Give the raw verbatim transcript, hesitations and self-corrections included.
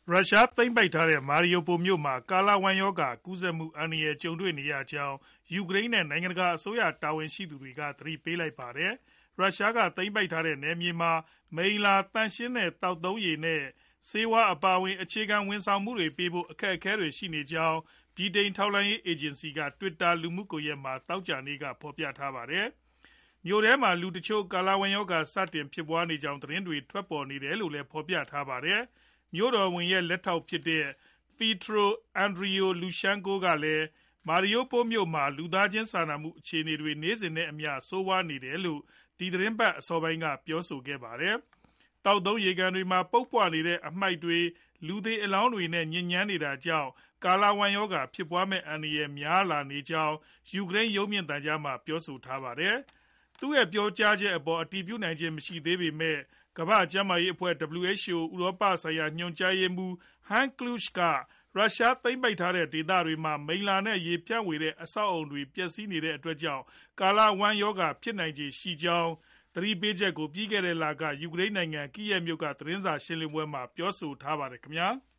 ရုရှားသိမ်းပိုက်ထားတဲ့ Mariupol မြို့မှာ ကာလဝမ်းရောဂါ ကူးစက်မှုအန္တရာယ် ကြုံတွေ့နေရကြောင်း ယူကရိန်းနဲ့ နိုင်ငံတကာ အစိုးရတာဝန်ရှိသူတွေက သတိပေးလိုက်ပါတယ်။ ရုရှားက သိမ်းပိုက်ထားတဲ့ နယ်မြေမှာ မိလ္လာသန့်ရှင်းတဲ့ သောက်သုံးရေနဲ့ ဆေးဝါးအပါအဝင် အခြေခံဝန်ဆောင်မှုတွေပေးဖို့ အခက်အခဲတွေ ရှိနေကြောင်း ဗြိတိန်ထောက်လှမ်းရေး အေဂျင်စီက Twitter လူမှုကွန်ရက်မှာ သောကြာနေ့က ဖော်ပြထားပါတယ်။ မြို့ထဲမှာ လူတချို့ ကာလဝမ်းရောဂါ စတင်ဖြစ်ပွားနေကြောင်း သတင်းတွေ ထွက်ပေါ်နေတယ်လို့လည်း ဖော်ပြထားပါတယ်။ မြို့တော်ဝန်ရဲ့ လက်ထောက်ဖြစ်တဲ့ Pyotr Andriy-Lushenko ကလည်း Mariupol မြို့မှာ လူသားချင်းစာနာမှု အခြေအနေတွေ နေ့စဉ်နဲ့အမျှ ဆိုးရွားနေတယ်လို့ ဒီသီတင်းပတ် အစောပိုင်းက ပြောဆိုခဲ့ပါတယ်။ သောက်သုံးရေကန်တွေမှာ ပုပ်ပွနေတဲ့ အမှိုက်တွေ၊ လူသေအလောင်းတွေနဲ့ ညစ်ညမ်းနေတာကြောင့် ကာလဝမ်းရောဂါ ဖြစ်ပွားမယ့် အန္တရာယ် များလာနေကြောင်း ယူကရိန်း ရုပ်မြင်သံကြားမှာ ပြောဆိုထားပါတယ်။ သူ့ရဲ့ ပြောကြားချက်အပေါ် အတည်ပြုနိုင်ခြင်း မရှိသေးပေမဲ့ ကမ္ဘာ့ကျန်းမာရေးအဖွဲ့ (W H O) ဥရောပဆိုင်ရာ ညွှန်ကြားရေးမှူး Hans Kluge က ရုရှားသိမ်းပိုက်ထားတဲ့ ဒေသတွေမှာ မိလ္လာနဲ့ ရေဖြန့်ဝေတဲ့ အဆောက်အဦတွေ ပျက်စီးနေတဲ့အတွက်ကြောင့် ကာလဝမ်းရောဂါ ဖြစ်နိုင်ခြေရှိကြောင်း သတိပေးချက်ကို ပြီးခဲ့တဲ့လက ယူကရိန်းနိုင်ငံ Kyiv မြို့က သတင်းစာရှင်းလင်းပွဲမှာ ပြောဆိုထားပါတယ်ခင်ဗျာ။